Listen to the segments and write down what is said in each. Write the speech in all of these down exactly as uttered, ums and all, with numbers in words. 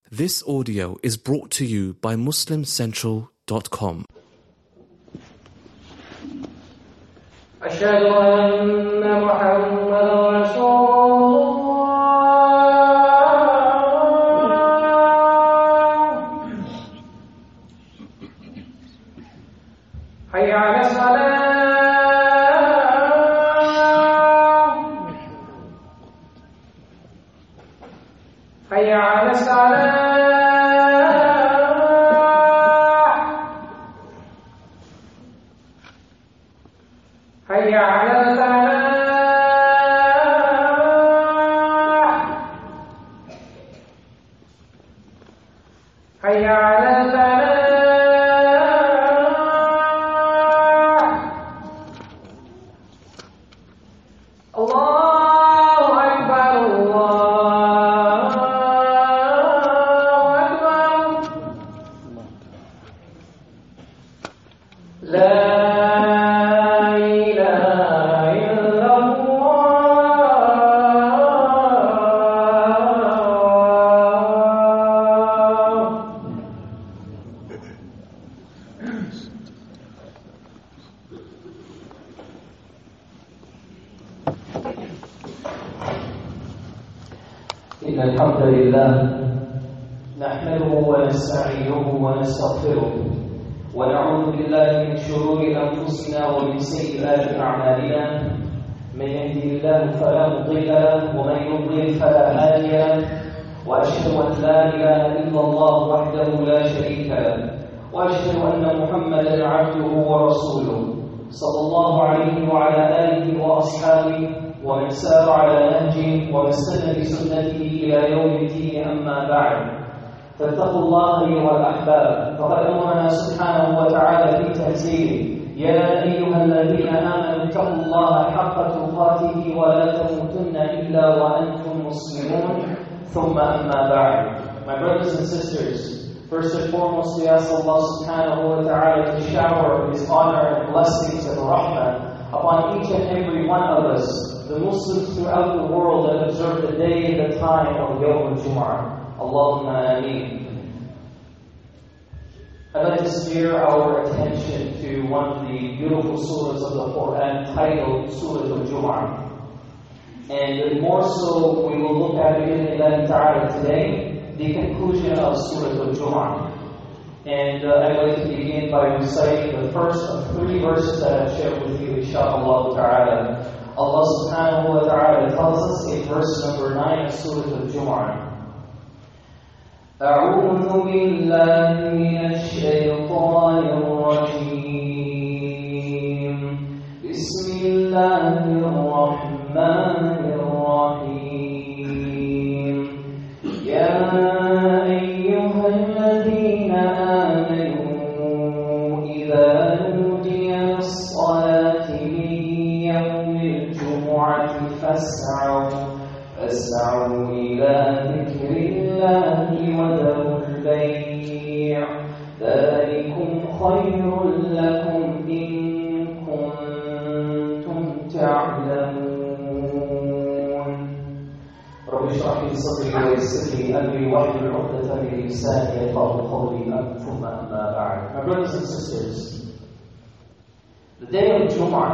This audio is brought to you by Muslim Central dot com. أشهد أن محمدا رسول الله. حي على الصلاة. حي على الصلاة. حي على الفلاح. حي على الفلاح. الله أكبر الله أكبر. لا إن الحمد لله نحمده ونستعينه ونستغفره ونعوذ بالله من شرور أنفسنا ومن سيئات أعمالنا. من يهده الله فلا مضل له ومن يضلل فلا هادي له، وأشهد أن لا إله إلا الله وحده لا شريك له، وأشهد أن محمدا عبده ورسوله صلى الله عليه وعلى آله وأصحابه ومن سار على نهجه واستنى بسنته إلى يوم الدين. أما بعد، فاتقوا الله أيها الأحباب، فقد أمرنا سبحانه وتعالى في تنزيله: يا أيها الذين آمنوا اتقوا الله حق تقاته ولا تموتن إلا وأنتم مسلمون. ثم أما بعد. My brothers and sisters, first and foremost, we ask Allah subhanahu wa ta'ala to shower His honor and blessings and rahmah upon each and every one of us, the Muslims throughout the world that observe the day and the time of Yawm al-Jum'ah. Allahumma ameen. I'd like to steer our attention to one of the beautiful surahs of the Quran titled Surah al-Jum'ah. And more so, we will look at it in Allah Ta'ala today, the conclusion of Surah al-Jum'ah. And uh, I'd like to begin by reciting the first of three verses that I've shared with you, inshaAllah Ta'ala. Allah subhanahu wa ta'ala tells us in verse number nine of Surah al-Jum'ah: أعوذ بالله من الشيطان الرجيم بسم الله الرحمن الرحيم يا أيها الذين آمنوا إذا نودي للصلاة من يوم الجمعة فاسعوا فاسعوا إلى ذكر الله وذروا البيع ذلكم خير لكم إن كنتم تعلمون. رب اشرح لي صدري ويسر لي أمري واحلل عقدة من لساني يفقهوا قولي. ثم أما بعد. My brothers and sisters, the day of Jum'ah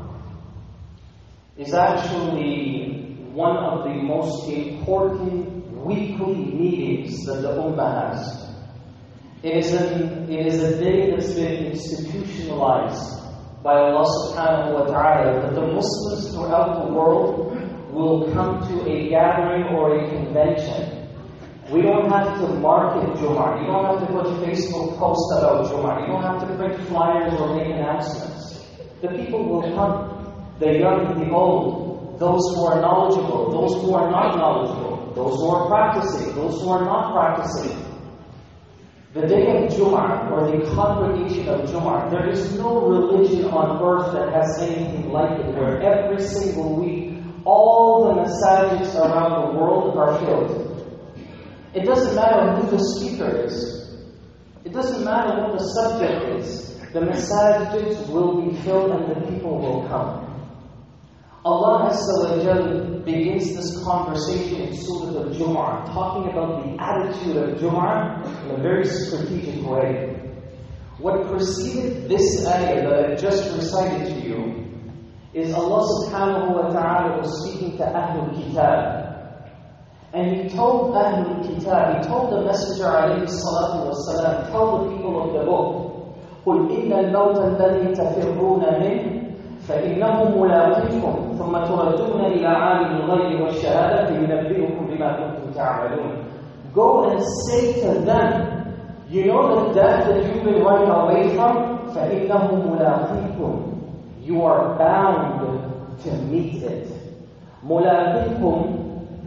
is actually one of the most important weekly meetings that the Ummah has. It is, an, it is a day that's been institutionalized by Allah subhanahu wa ta'ala, that the Muslims throughout the world will come to a gathering or a convention. We don't have to market Jum'ah. You don't have to put Facebook posts about Jum'ah. You don't have to print flyers or make announcements. The people will come, the young and the old, those who are knowledgeable, those who are not knowledgeable, those who are practicing, those who are not practicing. The day of Jum'ah, or the congregation of Jum'ah, there is no religion on earth that has anything like it, where every single week, all the masajids around the world are filled. It doesn't matter who the speaker is. It doesn't matter what the subject is. The masajids will be filled and the people will come. Allah Azza wa Jal begins this conversation in Surah Al-Jumu'ah, talking about the attitude of Jumu'ah in a very strategic way. What preceded this ayah that I just recited to you is Allah subhanahu wa ta'ala was speaking to Ahlul Kitab. And He told Ahlul Kitab, He told the Messenger alayhi salatu wa salam, tell the people of the book, قُلْ إِنَّ الْمَوْتَ الَّذِي تَفِرُّونَ مِنْهُ فَإِنَّهُ مُلَاقِيكُمْ ثُمَّ تُرَدُّونَ إِلَىٰ عَالِمِ الْغَيْبِ وَالشَّهَادَةِ فَيُنَبِّئُكُم بِمَا كُنتُمْ تَعْمَلُونَ. Go and say to them, you know the death that you've been running away from? فَإِنَّهُ مُلَاقِيكُمْ. You are bound to meet it. مُلَاقِيكُمْ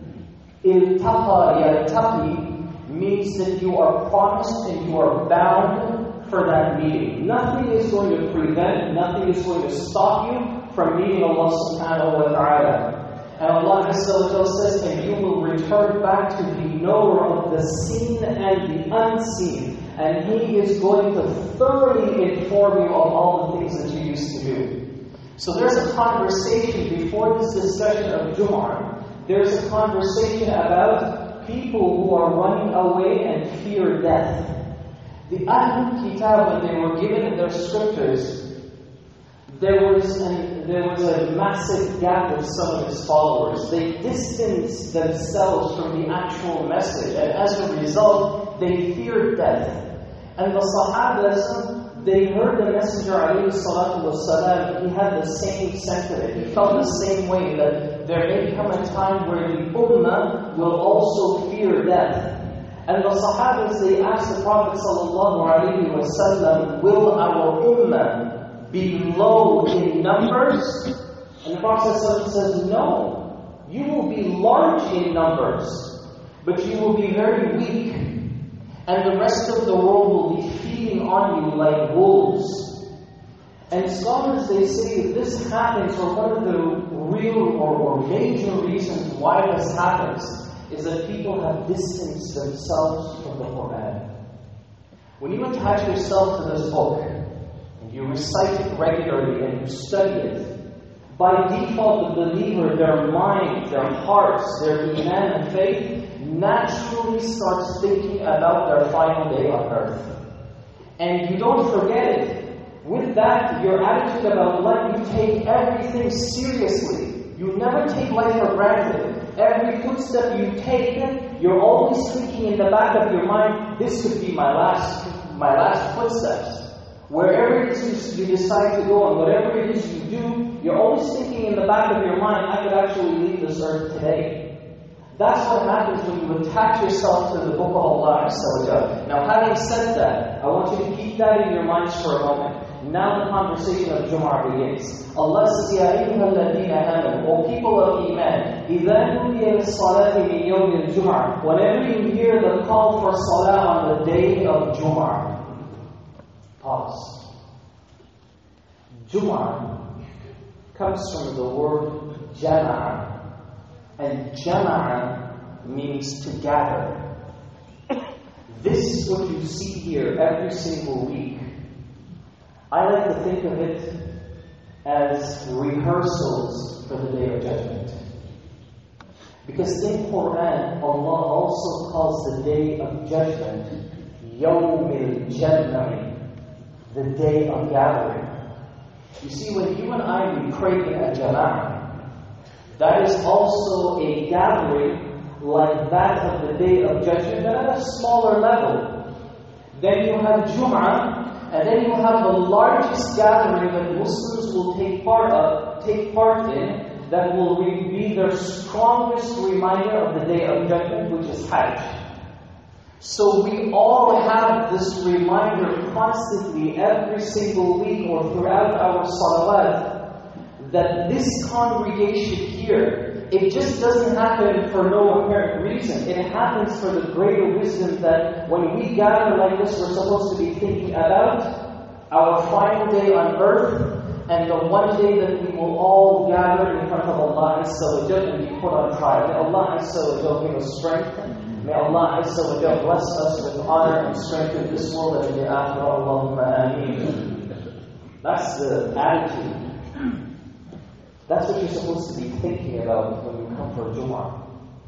Iltaqa yaltaqi means that you are promised and you are bound for that meeting. Nothing is going to prevent, nothing is going to stop you from meeting Allah subhanahu wa ta'ala. And Allah Azza wa Jalla says, and you will return back to the knower of the seen and the unseen. And He is going to thoroughly inform you of all the things that you used to do. So there's a conversation before this discussion of Jumu'ah. There's a conversation about people who are running away and fear death. The Ahlul Kitab, when they were given in their scriptures, there was, an, there was a massive gap with some of his followers. They distanced themselves from the actual message, and as a result, they feared death. And the Sahabas, they heard the Messenger alayhi salatu wasalam, he had the same sentiment. He felt the same way, that there may come a time where the Ummah will also fear death. And the Sahabas, they asked the Prophet sallallahu alayhi wasallam, will our Ummah be low in numbers? And the Prophet says, no. You will be large in numbers, but you will be very weak. And the rest of the world will be feeding on you like wolves. And scholars, they say that this happens, or one of the real or, or major reasons why this happens, is that people have distanced themselves from the Quran. When you attach yourself to this book, and you recite it regularly and you study it, by default the believer, their mind, their hearts, their iman and faith, naturally starts thinking about their final day on earth. And you don't forget it. With that, your attitude about life, you take everything seriously. You never take life for granted. Every footstep you take, you're always thinking in the back of your mind, this could be my last, my last footsteps. Wherever it is you decide to go and whatever it is you do, you're always thinking in the back of your mind, I could actually leave this earth today. That's what happens when you attach yourself to the book of Allah Azza wa Jalla. Now, having said that, I want you to keep that in your minds for a moment. Now the conversation of Jumu'ah begins. Allah says, Ya ayyuha alladhina amanu, O people of Iman, إِذَا نُودِيَ لِلصَّلَاةِ مِنْ يَوْمِ الْجُمْعَةِ. Whenever you hear the call for salah on the day of Jumu'ah, pause. Jumu'ah comes from the word jama'a. And jama'a means to gather. This is what you see here every single week. I like to think of it as rehearsals for the Day of Judgment. Because in Quran, Allah also calls the Day of Judgment Yawmil Jam'i, the Day of Gathering. You see, when you and I, we pray in a jama'ah, that is also a gathering like that of the Day of Judgment, but at a smaller level. Then you have Jum'ah, and then you have the largest gathering that Muslims will take part of, take part in, that will be their strongest reminder of the Day of Judgment, which is Hajj. So we all have this reminder constantly, every single week or throughout our salawat, that this congregation here, it just doesn't happen for no apparent reason. It happens for the greater wisdom that when we gather like this, we're supposed to be thinking about our final day on earth and the one day that we will all gather in front of Allah Azza wa Jalla and be put on trial. May Allah Azza wa Jalla give us strength. May Allah Azza wa Jalla bless us with honor and strength in this world and in the akhirah. Allahumma ameen. That's the attitude. That's what you're supposed to be thinking about when you come for Jum'ah.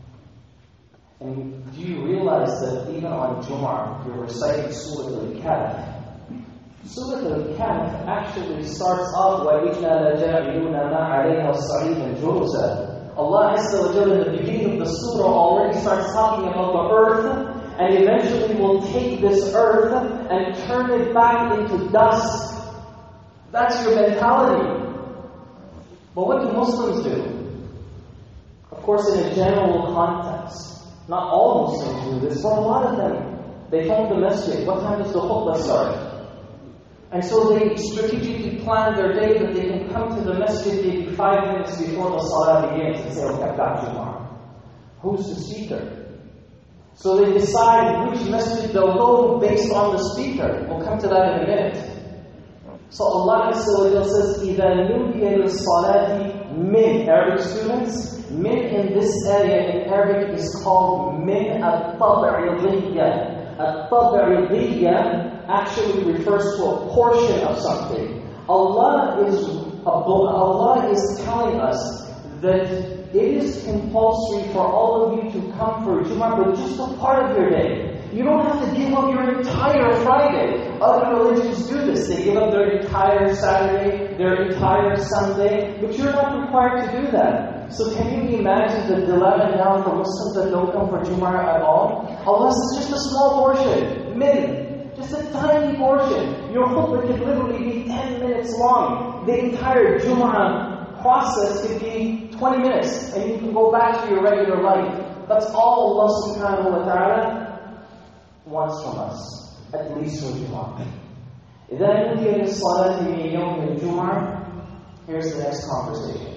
And do you realize that even on Jum'ah, you're reciting Surah Al-Kahf? Surah Al-Kahf actually starts off, وَإِنَّا لَجَاعِلُونَ مَا عَلَيْهَا صَعِيدًا جُرُزًا. Allah Azza wa Jalla in the beginning of the surah already starts talking about the earth, and eventually will take this earth and turn it back into dust. That's your mentality. But what do Muslims do? Of course, in a general context. Not all Muslims do this, but a lot of them. They phone the masjid. What time does the khutbah start? And so they strategically plan their day that they can come to the masjid maybe five minutes before the salah begins and say, okay, I've got Jum'ah. Who's the speaker? So they decide which masjid they'll go based on the speaker. We'll come to that in a minute. So Allah Azza wa Jalla says, إِذَا نُودِيَ لِلصَّلَاةِ min. Arabic students, min in this area in Arabic is called min al-tab'idiyya. Al-tab'idiyya actually refers to a portion of something. Allah is Allah is telling us that it is compulsory for all of you to come for Jum'ah, but just a part of your day. You don't have to give up your entire Friday. Other religions do this. They give up their entire Saturday, their entire Sunday, but you're not required to do that. So can you imagine the dilemma now for Muslims that don't come for Jum'ah at all? Allah says just a small portion, min, just a tiny portion. Your khutbah could literally be ten minutes long. The entire Jum'ah process could be twenty minutes, and you can go back to your regular life. That's all Allah subhanahu wa ta'ala wants from us, at least for Jum'ah. إِذَا نُودِيَ لِلصَّلَاةِ مِنْ يَوْمِ الْجُمْعَةِ. Here's the next conversation.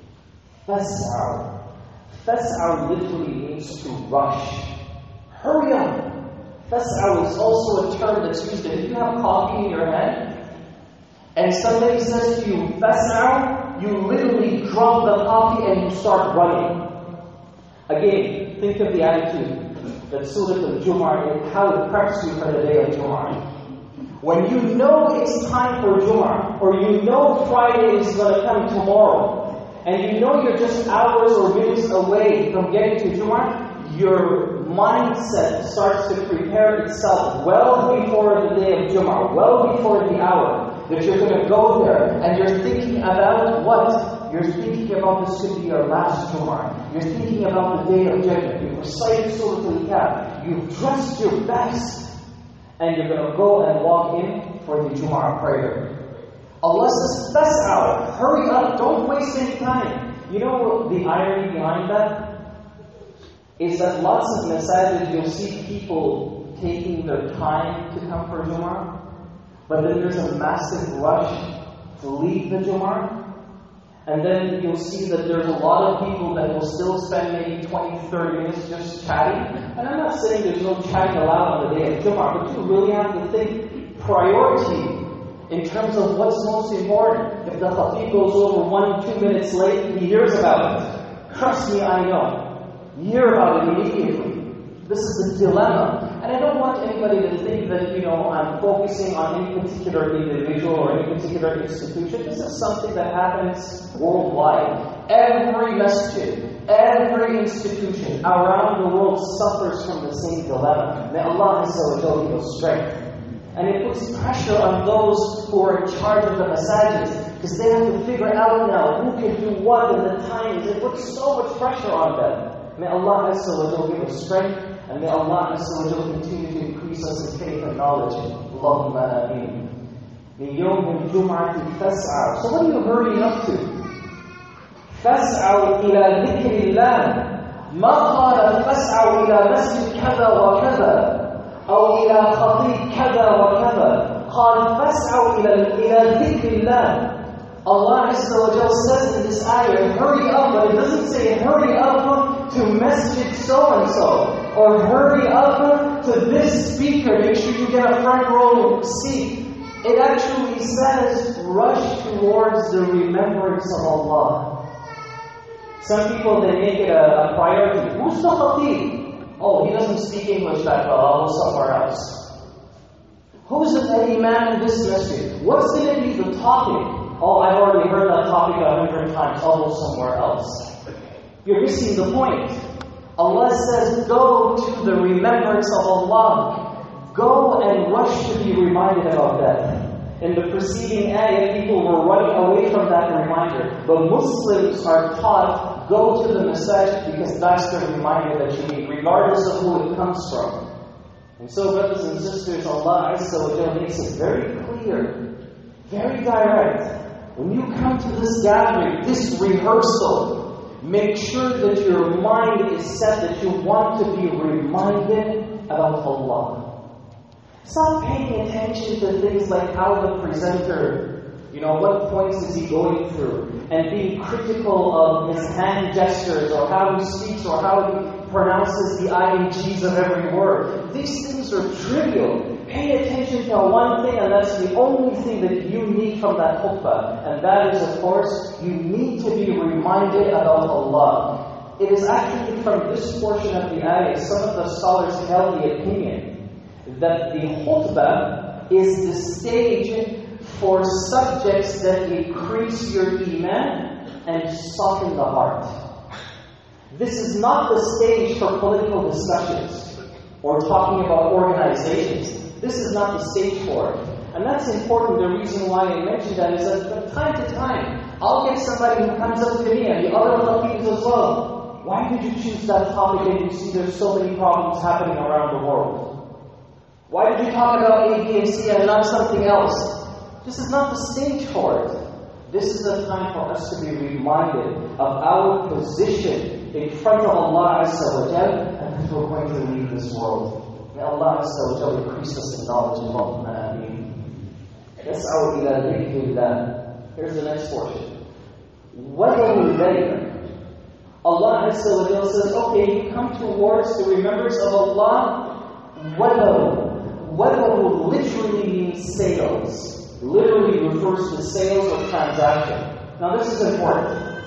فَاسْعَوْا. فَاسْعَوْا literally means to rush. Hurry up. فَاسْعَوْا is also a term that's used if you have coffee in your hand, and somebody says to you, فَاسْعَوْا, you literally drop the coffee and you start running. Again, think of the attitude that Surah Al-Jum'ah, how it preps you for the day of Jum'ah. When you know it's time for Jum'ah, or you know Friday is going to come tomorrow, and you know you're just hours or minutes away from getting to Jum'ah, your mindset starts to prepare itself well before the day of Jum'ah, well before the hour, that you're going to go there, and you're thinking about what? You're thinking about this could be your last Jum'ah. You're thinking about the day of judgment. You've recited Surah Al-Kahf. You've dressed your best. And you're going to go and walk in for the Jum'ah prayer. Allah says, Fas'aw, hurry up, don't waste any time. You know the irony behind that? Is that lots of masajid, you'll see people taking their time to come for Jum'ah. But then there's a massive rush to leave the Jum'ah. And then you'll see that there's a lot of people that will still spend maybe twenty, thirty minutes just chatting. And I'm not saying there's no chatting allowed on the day of Jum'ah, but you really have to think priority in terms of what's most important. If the khatib goes over one, two minutes late, he hears about it. Trust me, I know. You hear about it immediately. This is the dilemma. And I don't want anybody to think that, you know, I'm focusing on any particular individual or any particular institution. This is something that happens worldwide. Every masjid, every institution around the world suffers from the same dilemma. May Allah Azza wa Jalla give us strength. And it puts pressure on those who are in charge of the masajids, because they have to figure out now who can do what and the times. It puts so much pressure on them. May Allah Azza wa Jalla give us strength. And may Allah Azza wa Jalla continue to increase us in faith and knowledge. Allahumma ameen. Min yawm al-jum'ati fas'aw. So what are you hurrying up to? Fas'aw ila dhikrillah. Ma qala fas'aw ila masjid kada wa kada. أو إلى خطيب كذا وكذا. قال فاسعوا إلى إلى ذكر الله. Allah Azza wa Jalla says in this ayah, hurry up, but it doesn't say hurry up to masjid so-and-so, or hurry up to this speaker, make sure you get a front row seat. It actually says, rush towards the remembrance of Allah. Some people, they make it a, a priority. Who's the khatib? Oh, he doesn't speak English that well, I'll go somewhere else. Who's the imam in this masjid? What's going to be the topic? oh, I've already heard that topic a hundred times, I'll go somewhere else. You're missing the point. Allah says, go to the remembrance of Allah. Go and rush to be reminded about that. In the preceding ayah, people were running away from that reminder. But Muslims are taught, go to the masajid because that's the reminder that you need, regardless of who it comes from. And so, brothers and sisters, Allah Azza wa Jalla makes it very clear, very direct. When you come to this gathering, this rehearsal, make sure that your mind is set that you want to be reminded about Allah. Stop paying attention to things like how the presenter, you know, what points is he going through, and being critical of his hand gestures, or how he speaks, or how he pronounces the I N Gs of every word. These things are trivial. Pay attention to one thing, and that's the only thing that you need from that khutbah. And that is, of course, you need to be reminded about Allah. It is actually from this portion of the ayah, some of the scholars held the opinion that the khutbah is the stage for subjects that increase your iman and soften the heart. This is not the stage for political discussions or talking about organizations. This is not the stage for it. And that's important. The reason why I mentioned that is that from time to time, I'll get somebody who comes up to me, and the other Khatibs as well. Why did you choose that topic and you see there's so many problems happening around the world? Why did you talk about A, B, and C and not something else? This is not the stage for it. This is the time for us to be reminded of our position in front of Allah Azza wa Jal, and that we're going to leave this world. May Allah Azza wa Jal increase us in knowledge of Allah. Ameen. Yas'aw ila dhikrillah. Here's the next portion. وَذَرُوا الْبَيْعَ. Allah Azza wa Jal says, okay, you come towards the remembrance of Allah. وَذَرُوا. وَذَرُوا literally means sales. Literally refers to sales or transaction. Now this is important.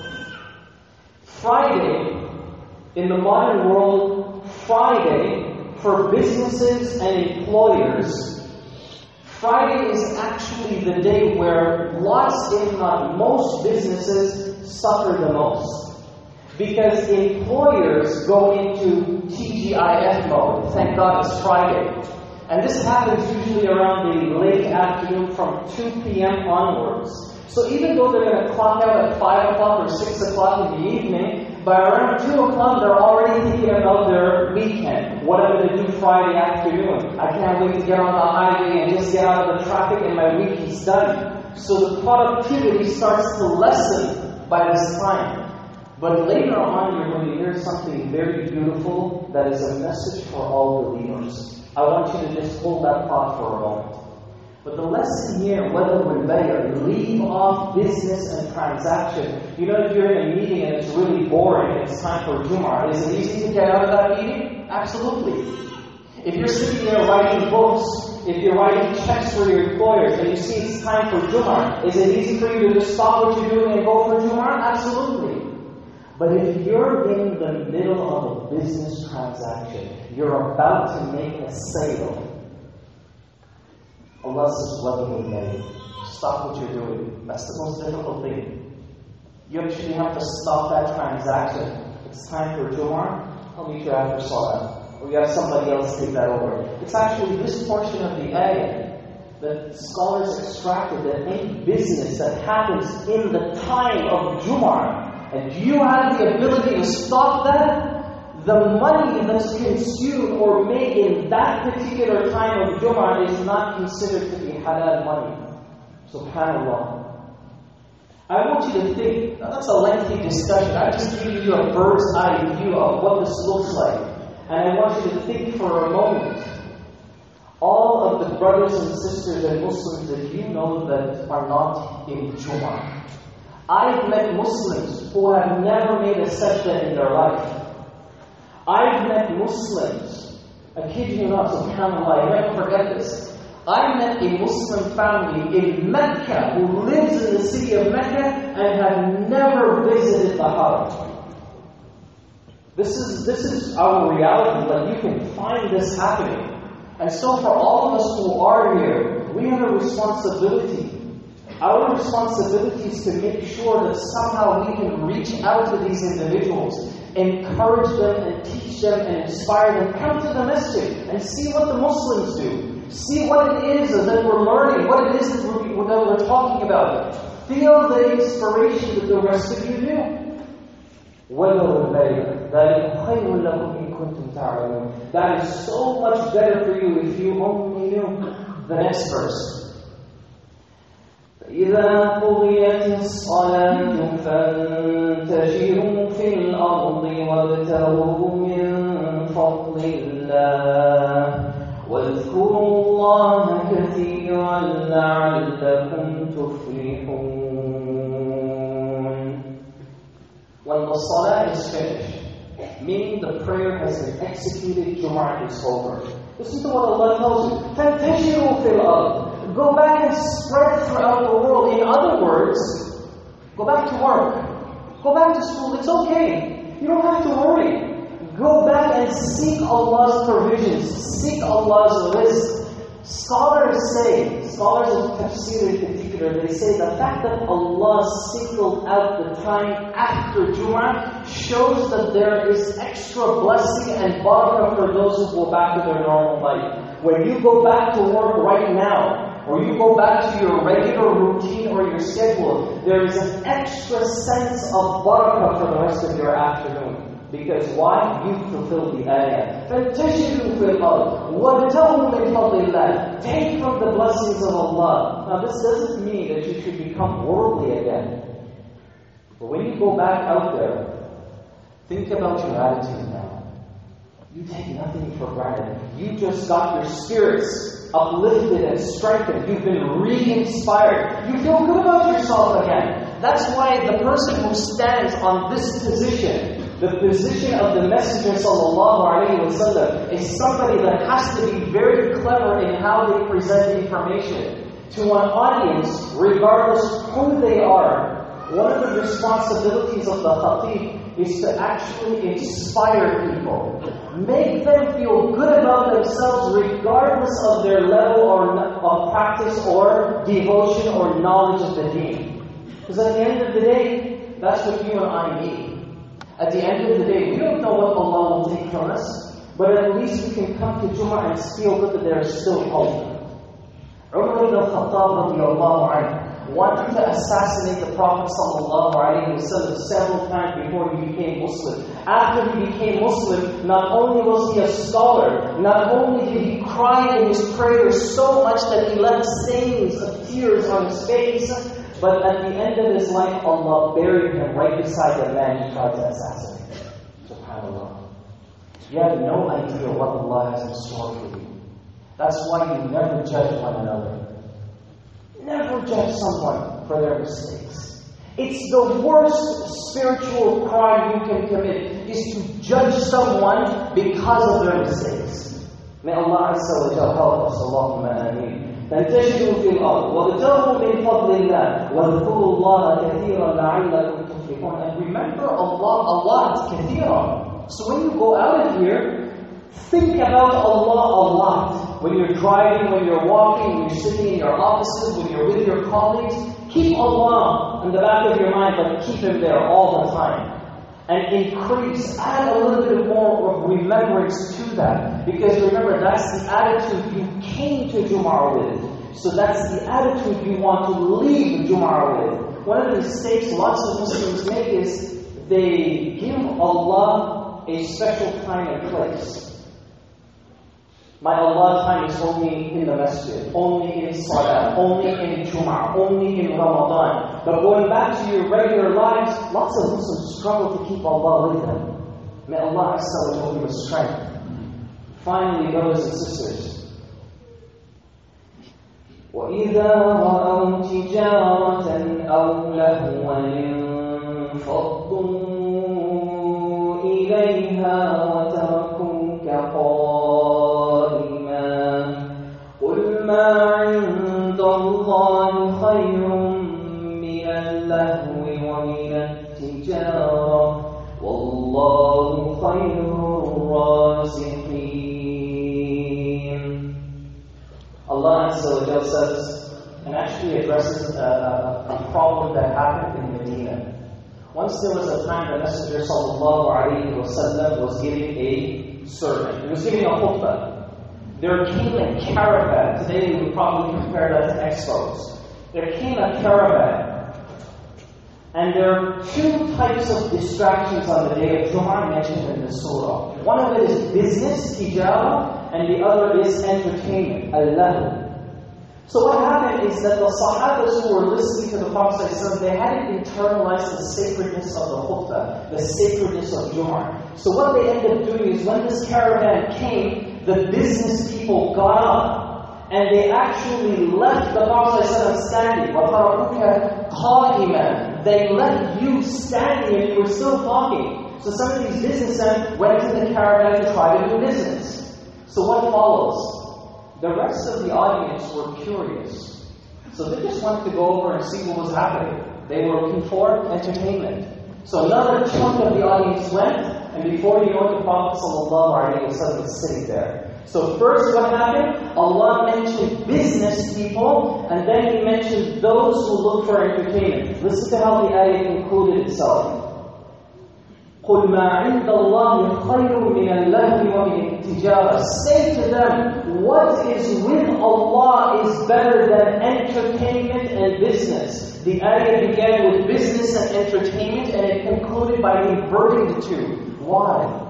Friday, in the modern world, Friday, for businesses and employers, Friday is actually the day where lots, if not most, businesses suffer the most. Because employers go into T G I F mode. Thank God it's Friday. And this happens usually around the late afternoon from two p.m. onwards. So even though they're going to clock out at five o'clock or six o'clock in the evening, by around two o'clock they're already thinking about their weekend. What am I going to do Friday afternoon? I can't wait to get on the highway and just get out of the traffic and my week is done. So the productivity starts to lessen by this time. But later on you're going to hear something very beautiful that is a message for all believers. I want you to just hold that thought for a moment. But the lesson here, whether we're better, leave off business and transaction. You know, if you're in a meeting and it's really boring and it's time for Jumu'ah, is it easy to get out of that meeting? Absolutely. If you're sitting there writing books, if you're writing checks for your employers and you see it's time for Jumu'ah, is it easy for you to just stop what you're doing and go for Jumu'ah? Absolutely. But if you're in the middle of a business transaction, you're about to make a sale, Allah says, lovingly made. Stop what you're doing. That's the most difficult thing. You actually have to stop that transaction. It's time for Jumu'ah. I'll meet you after Salah. Or you have somebody else take that over. It's actually this portion of the ayah that scholars extracted that any business that happens in the time of Jumu'ah, and do you have the ability to stop that? The money that's consumed or made in that particular time of Jumu'ah is not considered to be halal money. SubhanAllah. I want you to think, now that's a lengthy discussion. I'm just giving you a bird's eye view of what this looks like. And I want you to think for a moment. All of the brothers and sisters and Muslims that you know that are not in Jumu'ah. I've met Muslims who have never made a sajda in their life. I've met Muslims, I kid you not, subhanAllah, I never forget this. I met a Muslim family in Mecca who lives in the city of Mecca and have never visited the Haram. This is, this is our reality, but you can find this happening. And so for all of us who are here, we have a responsibility. Our responsibility is to make sure that somehow we can reach out to these individuals, encourage them and teach them and inspire them. Come to the masjid and see what the Muslims do. See what it is that we're learning, what it is that we're, that we're talking about. Feel the inspiration that the rest of you do. That is so much better for you if you only knew the next verse. إِذَا قُضِيَتِ الصَّلَاةُ فَانْتَشِرُوا فِي الْأَرْضِ وَابْتَغُوا مِنْ فَضْلِ اللَّهِ وَاذْكُرُوا اللَّهَ كَثِيرًا لَعَلَّكُمْ تُفْلِحُونَ. When the salah is finished, meaning the prayer has been executed, Jumu'ah is over. Listen to what Allah tells you. فَانْتَشِرُوا فِي الْأَرْضِ. Go back and spread throughout the world. In other words, go back to work. Go back to school. It's okay. You don't have to worry. Go back and seek Allah's provisions. Seek Allah's rizq. Scholars say, scholars of tafsir in particular, they say the fact that Allah singled out the time after Jumu'ah shows that there is extra blessing and barakah for those who go back to their normal life. When you go back to work right now, or you go back to your regular routine or your schedule, there is an extra sense of barakah for the rest of your afternoon. Because why? You fulfill the ayah. فَانْتَشِرُوا فِي الْأَرْضِ وَابْتَغُوا مِنْ فَضْلِ اللَّهِ. Take from the blessings of Allah. Now this doesn't mean that you should become worldly again. But when you go back out there, think about your attitude now. You take nothing for granted. You just got your spirits uplifted and strengthened. You've been re-inspired. You feel good about yourself again. That's why the person who stands on this position, the position of the Messenger sallallahu alaihi wasallam, is somebody that has to be very clever in how they present information to an audience, regardless who they are. One of the responsibilities of the khatib is to actually inspire people. Make them feel good about themselves regardless of their level or of practice or devotion or knowledge of the deen. Because at the end of the day, that's what you and I need. At the end of the day, we don't know what Allah will take from us, but at least we can come to Jumu'ah and feel good that there is still hope. Umar ibn al-Khattab radiallahu anhu wanted to assassinate the Prophet sallallahu alaihi wasallam several times before he became Muslim. After he became Muslim, not only was he a scholar, not only did he cry in his prayers so much that he left stains of tears on his face, but at the end of his life, Allah buried him right beside the man he tried to assassinate. SubhanAllah. You have no idea what Allah has in store for you. That's why you never judge one another. Never judge someone for their mistakes. It's the worst spiritual crime you can commit, is to judge someone because of their mistakes. May Allah Azza wa Jalla help us. Allahumma ameen. فَانْتَشِرُوا فِي الْأَرْضِ وَابْتَغُوا مِنْ فَضْلِ اللَّهِ وَاذْكُرُوا اللَّهَ كَثِيرًا لَعَلَّكُمْ تُفْلِحُونَ. And remember Allah, Allah is kathira. So when you go out of here, think about Allah a lot. When you're driving, when you're walking, when you're sitting in your offices, when you're with your colleagues, keep Allah in the back of your mind, but keep Him there all the time. And increase, add a little bit more of remembrance to that. Because remember, that's the attitude you came to Jumu'ah with. So that's the attitude you want to leave Jumu'ah with. One of the mistakes lots of Muslims make is they give Allah a special time and place. My Allah time is only in the masjid, only in salah, only in Jumu'ah, only in Ramadan. But going back to your regular lives, lots of Muslims struggle to keep Allah with them. May Allah Azza wa Jalla give us strength. Finally, brothers and sisters, وَإِذَا رَأَوْا تِجَارَةً أَوْ لَهْوًا انفَضُّوا إِلَيْهَا وَتَرَكُوكَ قَائِمًا قُلْ مَا عِندَ اللَّهِ خَيْرٌ مِنَ اللَّهْوِ وَمِنَ التِّجَارَةِ وَاللَّهُ خَيْرُ الرَّازِقِينَ. Allah Azza wa Jalla says, and actually addresses a, a, a problem that happened in Medina. Once there was a time the Messenger sallallahu alaihi wasallam was giving a sermon. He was giving a khutbah. There came a caravan. Today we would probably compare that to expos. There came a caravan. And there are two types of distractions on the day of Jum'ah mentioned in the surah. One of it is business, tijara, and the other is entertainment, al-lahu. So what happened is that the Sahabas who were listening to the Prophet ﷺ, they hadn't internalized the sacredness of the khutbah, the sacredness of Jum'ah. So what they ended up doing is when this caravan came, the business people got up and they actually left the Prophet ﷺ standing. وَتَرَكُوكَ قَائِمًا. They left you standing and you were still talking. So some of these businessmen went into the caravan to try to do business. So what follows? The rest of the audience were curious. So they just wanted to go over and see what was happening. They were looking for entertainment. So another chunk of the audience went, and before you know it, the Prophet ﷺ was sitting there. So first what happened? Allah mentioned business people, and then He mentioned those who look for entertainment. Listen to how the ayah concluded itself. قُلْ مَا عِنْدَ اللَّهِ خَيْرٌ مِنَ اللَّهْوِ وَمِنِ التِّجَارَةِ. Say to them, what is with Allah is better than entertainment and business. The ayah began with business and entertainment, and it concluded by inverting the two. Why?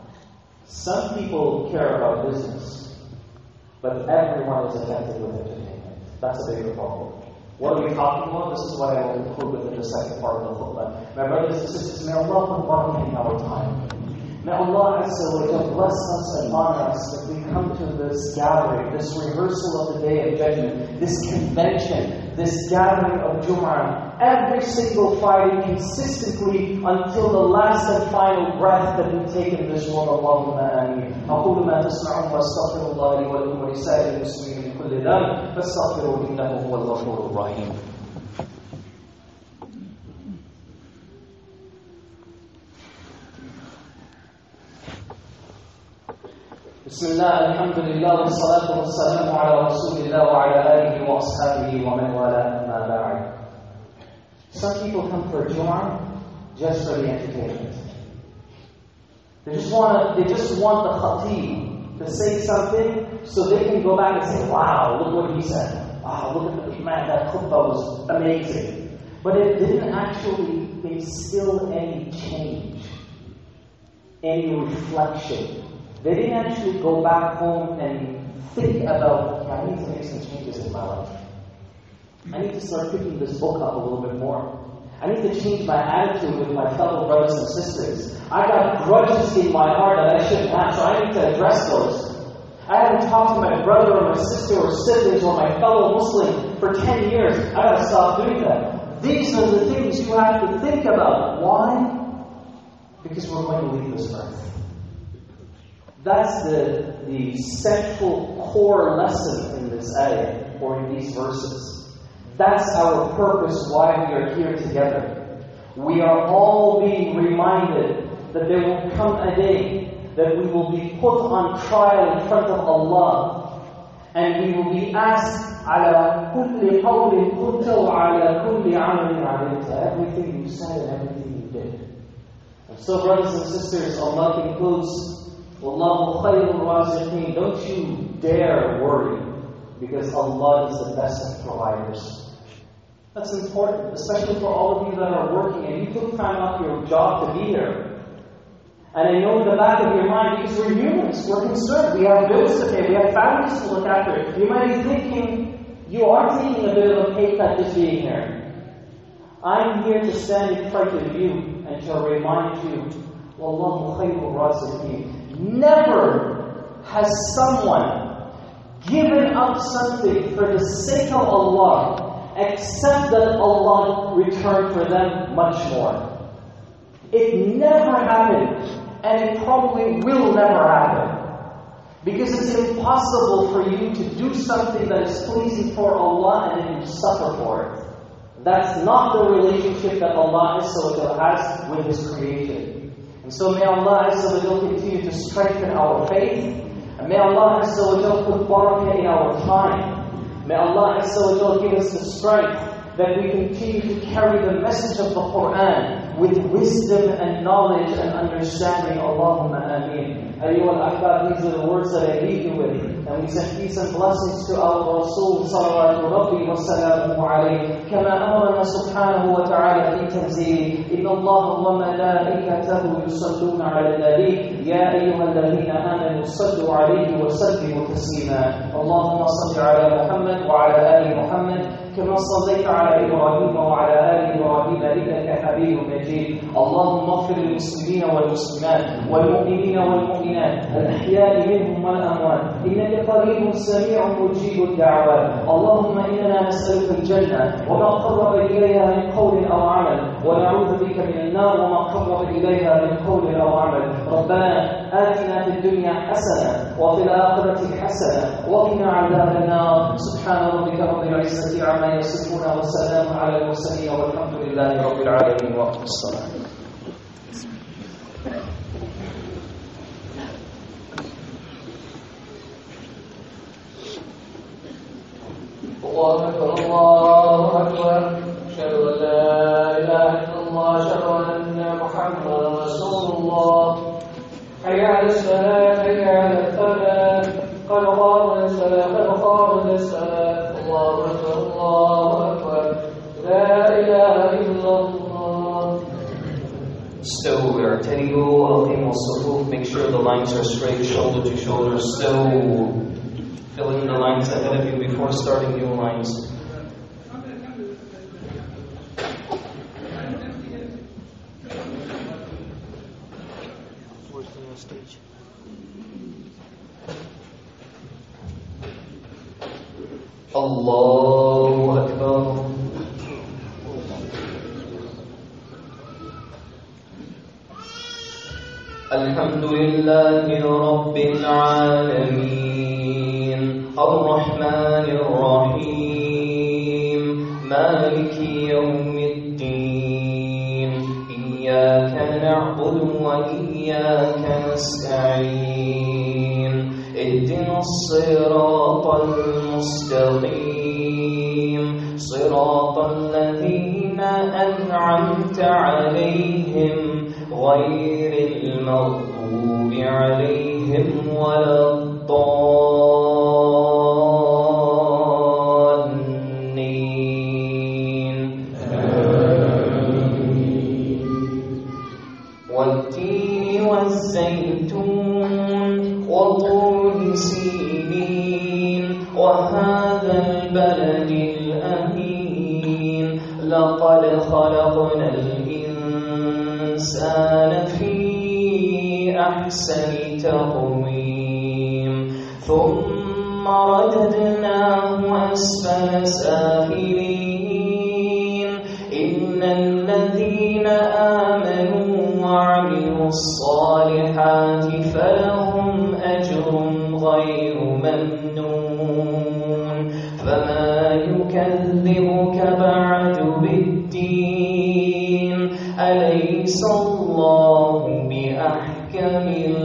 Some people care about business, but everyone is affected with entertainment. That's a bigger problem. What are we talking about? This is what I will conclude with in the second part of the khutbah. My brothers and sisters, may Allah put barakah in our time. May Allah Azza wa Jalla bless us and honor us that we come to this gathering, this rehearsal of the Day of Judgment, this convention, this gathering of Jum'ah, every single Friday consistently until the last and final breath that we take in this world. Allahumma ameen. أقول ما تسمعون وأستغفر الله لي ولكم ولسائر المسلمين من كل ذنب فاستغفروه إنه هو الغفور الرحيم. بسم الله الحمد لله والصلاة والسلام على رسول الله وعلى آله وأصحابه ومن والاه أما بعد. Some people come for Jum'ah just for the entertainment. They just want to, they just want the khatib to say something so they can go back and say, wow, look what he said. Wow, look at the man, that khutbah was amazing. But it didn't actually instill any change, any reflection. They didn't actually go back home and think about, okay, I need to make some changes in my life. I need to start picking this book up a little bit more. I need to change my attitude with my fellow brothers and sisters. I got grudges in my heart that I shouldn't have, so I need to address those. I haven't talked to my brother or my sister or siblings or my fellow Muslim for ten years. I gotta stop doing that. These are the things you have to think about. Why? Because we're going to leave this earth. That's the, the central core lesson in this ayah, or in these verses. That's our purpose why we are here together. We are all being reminded that there will come a day that we will be put on trial in front of Allah, and we will be asked, عَلَى كُلِّ قَوْلٍ قُلْتَ وَعَلَى كُلِّ عَمَلٍ عَمِلْتَ. Everything you said and everything you did. And so, brothers and sisters, Allah concludes, وَاللَّهُ خَيْرُ الرَّازِقِينَ. Don't you dare worry, because Allah is the best of providers. That's important, especially for all of you that are working and you took time off your job to be here. And I know in the back of your mind, because we're humans, we're concerned, we have bills to pay, we have families to look after. You might be thinking, you are taking a bit of a pay cut just being here. I'm here to stand in front of you and to remind you, وَاللَّهُ خَيْرُ الرَّازِقِينَ. Never has someone given up something for the sake of Allah except that Allah returned for them much more. It never happened, and it probably will never happen. Because it's impossible for you to do something that is pleasing for Allah and then you suffer for it. That's not the relationship that Allah has with His creation. And so may Allah continue to strengthen our faith, and may Allah put barakah in our time. May Allah Azza wa Jalla give us the strength that we continue to carry the message of the Quran with wisdom and knowledge and understanding. Allahumma ameen. Ayyuha al-ahbab, these are the words that I leave you with. And we send peace and blessings to our Rasul salawatu rabbi wa salamuhu alayhi. Kama amarana subhanahu wa ta'ala fi tanzili. Inna Allah wa malaikatahu yusalluna ala nabi. Ya ayyuha alladhina amanu sallu alayhi wa sallimu taslima. Allahumma salli ala Muhammad wa ala ali Muhammad. كما صليت على إبراهيم وعلى آل إبراهيم إنك حميد مجيد. اللهم اغفر للمسلمين والمسلمات والمؤمنين والمؤمنات الأحياء منهم والأموات إنك قريب سميع مجيب الدعوات. اللهم إننا نسألك الجنة وما قرب إليها من قول أو عمل، ونعوذ بك من النار وما قرب إليها من قول أو عمل. ربنا آتنا في الدنيا حسنة وفي الآخرة حسنة وقنا عذاب النار. سبحان ربك رب العزة عما يصفون والسلام على المرسلين والحمد لله رب العالمين. وقت الصلاة. الله أكبر الله أكبر. أشهد أن لا إله إلا الله. أشهد أن محمدا رسول الله. حي على الصلاة حي على الفلاح. قد قامت الصلاة قد قامت الصلاة. الله أكبر الله أكبر. لا إله إلا الله. Stow اعتدلوا أقيموا الصفوف. Make sure the lines are straight, shoulder to shoulder. Stow. Fill in the lines ahead of you before starting new lines. Where's the stage? Allahu Akbar. Alhamdulillahi Rabbil Alameen. Ar-Rahman Ar-Rahim. Maliki Yawmiddin. Iyyaka na'budu wa iyyaka nasta'in. اهدنا الصراط المستقيم صراط الذين أنعمت عليهم غير المغضوب عليهم ولا الضالين. والتين والزيتون وطور سينين وهذا البلد الأمين. لقد خلقنا الإنسان في أحسن تقويم ثم رددناه أسفل سافلين. إن الذين آمنوا وعملوا الصالحات فلهم أجر غير ممنون. فما يكذبك بعد بالدين. أليس الله بأحكم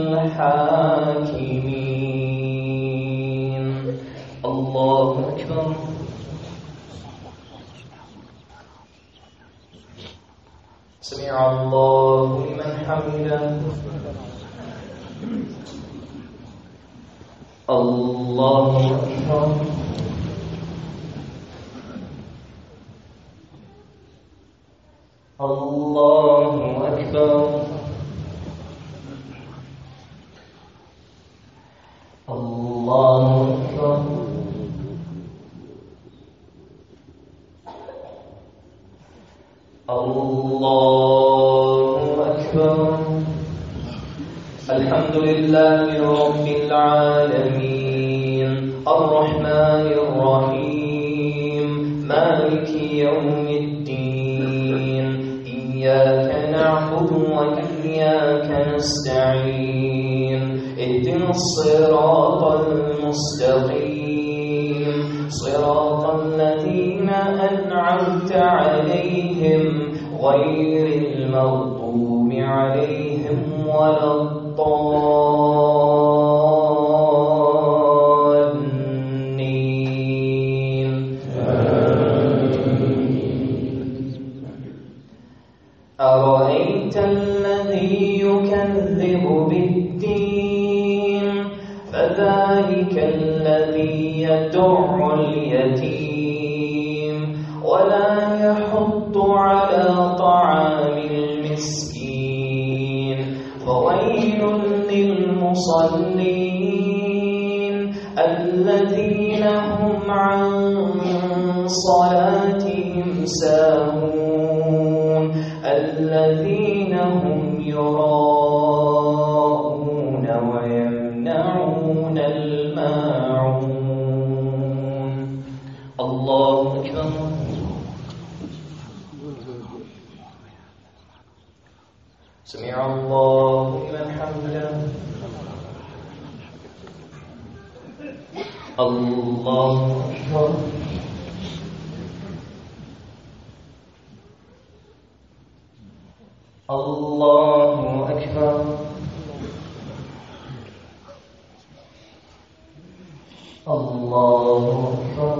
الحاكمين. الله أكبر. سمع الله لمن حمده. الله أكبر. الله أكبر. الله أكبر. الله أكبر. الحمد لله رب العالمين. الرحمن الرحيم. مالك يوم الدين. إياك نعبد وإياك نستعين. اهدنا الصراط المستقيم صراط الذين أنعمت عليهم غير المغضوب عليهم ولا الضالين. يدع اليتيم ولا يحض على طعام المسكين فويل للمصلين الذين هم عن صلاتهم ساهون الذين هم يراءون ويمنعون الماعون. الله أكبر. سمع الله لمن حمده. الله أكبر. الله أكبر. الله أكبر.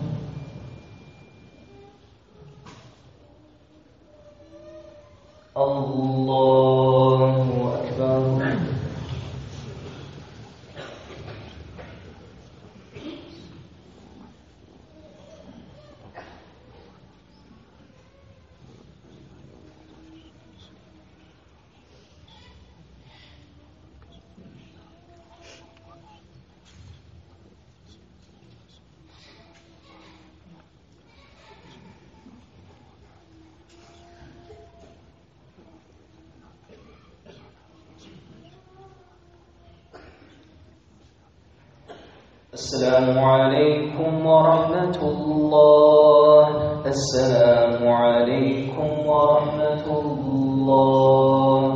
الله أكبر. السلام عليكم ورحمة الله. السلام عليكم ورحمة الله.